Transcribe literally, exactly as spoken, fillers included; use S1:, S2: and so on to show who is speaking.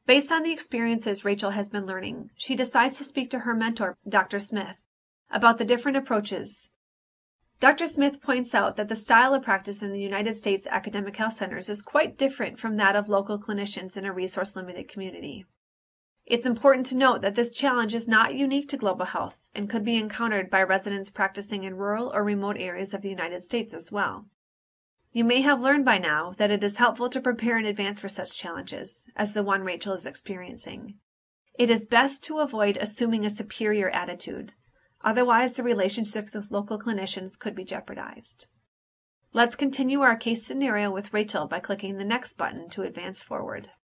S1: Based on the experiences Rachel has been learning, she decides to speak to her mentor, Doctor Smith, about the different approaches. Doctor Smith points out that the style of practice in the United States academic health centers is quite different from that of local clinicians in a resource-limited community. It's important to note that this challenge is not unique to global health and could be encountered by residents practicing in rural or remote areas of the United States as well. You may have learned by now that it is helpful to prepare in advance for such challenges, as the one Rachel is experiencing. It is best to avoid assuming a superior attitude. Otherwise, the relationship with local clinicians could be jeopardized. Let's continue our case scenario with Rachel by clicking the next button to advance forward.